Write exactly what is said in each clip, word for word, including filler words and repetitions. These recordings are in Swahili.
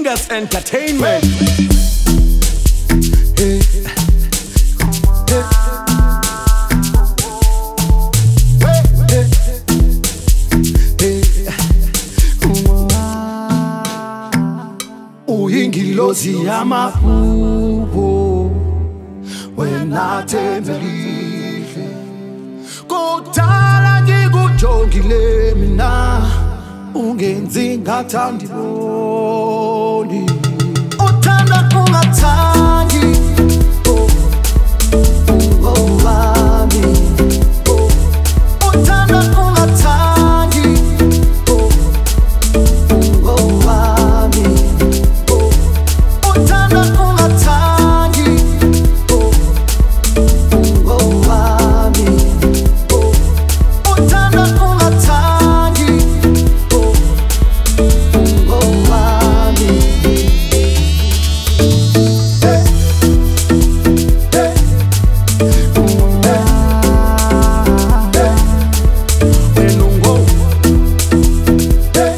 Fingers Entertainment. Hey. Uyingilozi yamaphupho wena thembelile kudala ngikujongile mina ungenzi ngathandi boni uthanda ungathandi oh oh wami oh uthanda ungathandi oh oh wami uthanda ungathandi oh oh wami oh uthanda ungathandi oh oh wami hey hey when ungo hey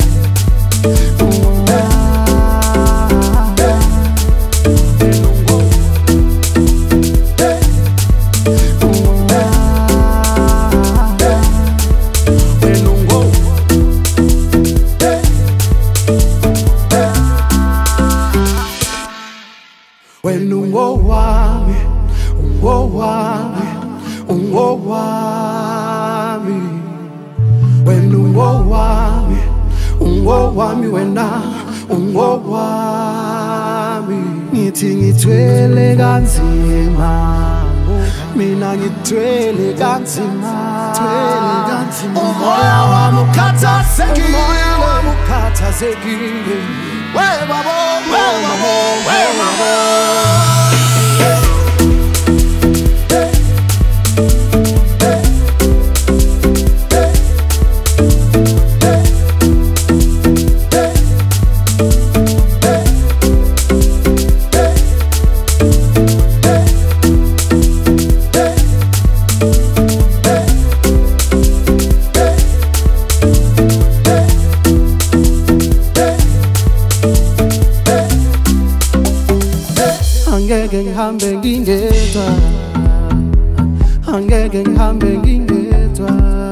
when ungo wami, ungo wami, ungo wami. When ungo wami, ungo wami wena, ungo wami. Ngithi ngithwele kanzima, mina ngithwele kanzima, thwele kanzima. Umoya wami ukhathazekile, umoya wami ukhathazekile. We babo, we babo, we babo. Angeke ngihambe ngingedwa, angeke ngihambe ngingedwa.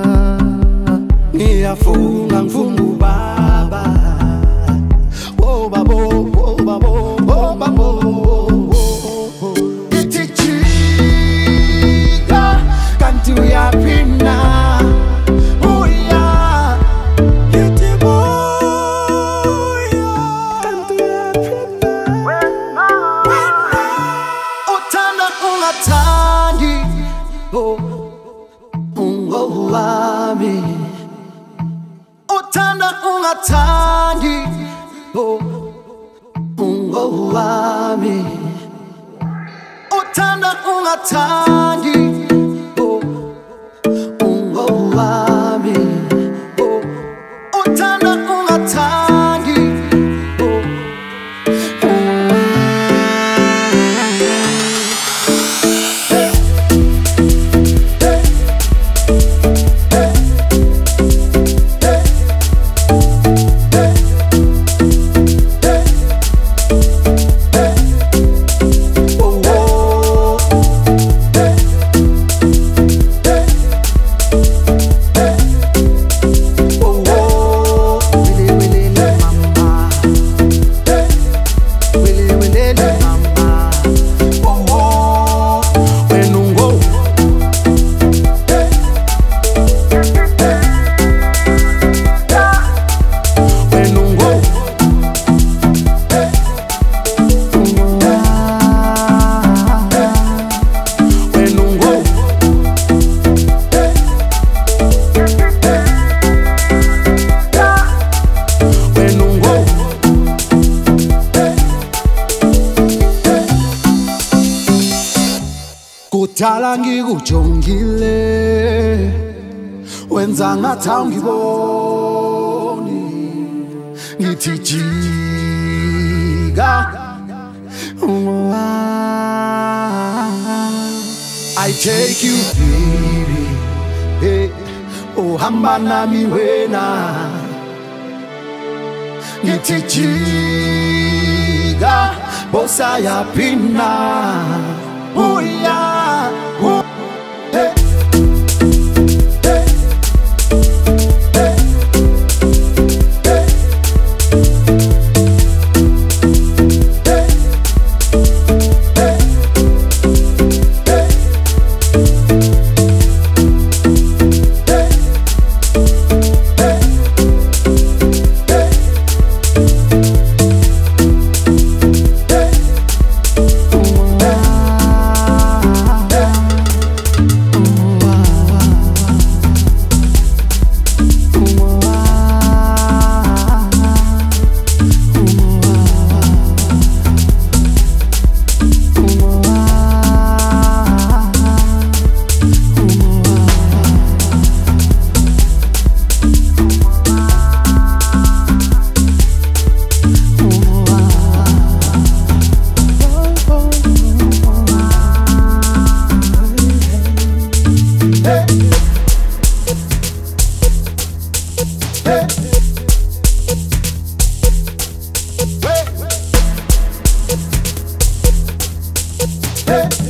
Ngiyafunga ngifunga ubaba, oh babo, oh babo, oh babo. Ngithi jika kanti uyaphina uya, ngithi buya kanti uyaphina wena. Uthanda ungathandi oh ungo wami, uthanda ungathandi oh ungo wami, uthanda ungathandi oh ungo wami oh uthanda ungathandi oh kudala ngikujongile wenza ngathi awungiboni ngithi jika I take you baby hey uhamba nami wena ngithi jika osayapina uya u hey. Hey.